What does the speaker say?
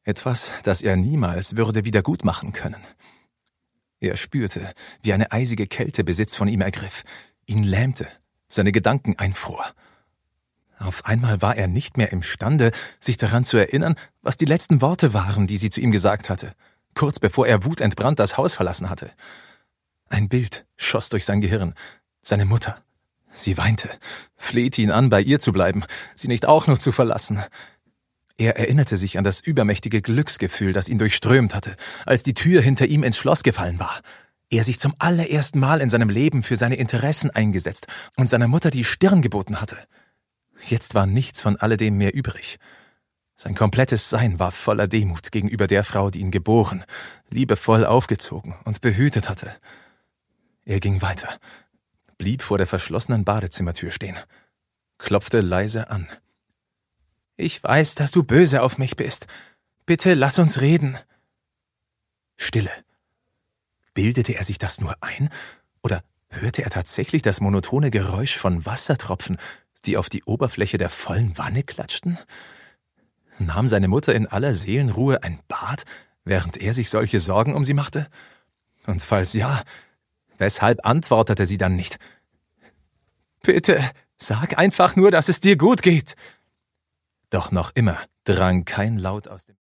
Etwas, das er niemals würde wiedergutmachen können. Er spürte, wie eine eisige Kälte Besitz von ihm ergriff, ihn lähmte, seine Gedanken einfror. Auf einmal war er nicht mehr imstande, sich daran zu erinnern, was die letzten Worte waren, die sie zu ihm gesagt hatte, kurz bevor er wutentbrannt das Haus verlassen hatte. Ein Bild schoss durch sein Gehirn. Seine Mutter. Sie weinte, flehte ihn an, bei ihr zu bleiben, sie nicht auch nur zu verlassen. Er erinnerte sich an das übermächtige Glücksgefühl, das ihn durchströmt hatte, als die Tür hinter ihm ins Schloss gefallen war. Er sich zum allerersten Mal in seinem Leben für seine Interessen eingesetzt und seiner Mutter die Stirn geboten hatte. Jetzt war nichts von alledem mehr übrig. Sein komplettes Sein war voller Demut gegenüber der Frau, die ihn geboren, liebevoll aufgezogen und behütet hatte. Er ging weiter, blieb vor der verschlossenen Badezimmertür stehen, klopfte leise an. »Ich weiß, dass du böse auf mich bist. Bitte lass uns reden.« Stille. Bildete er sich das nur ein? Oder hörte er tatsächlich das monotone Geräusch von Wassertropfen, die auf die Oberfläche der vollen Wanne klatschten? Nahm seine Mutter in aller Seelenruhe ein Bad, während er sich solche Sorgen um sie machte? Und falls ja, weshalb antwortete sie dann nicht? »Bitte, sag einfach nur, dass es dir gut geht.« Doch noch immer drang kein Laut aus dem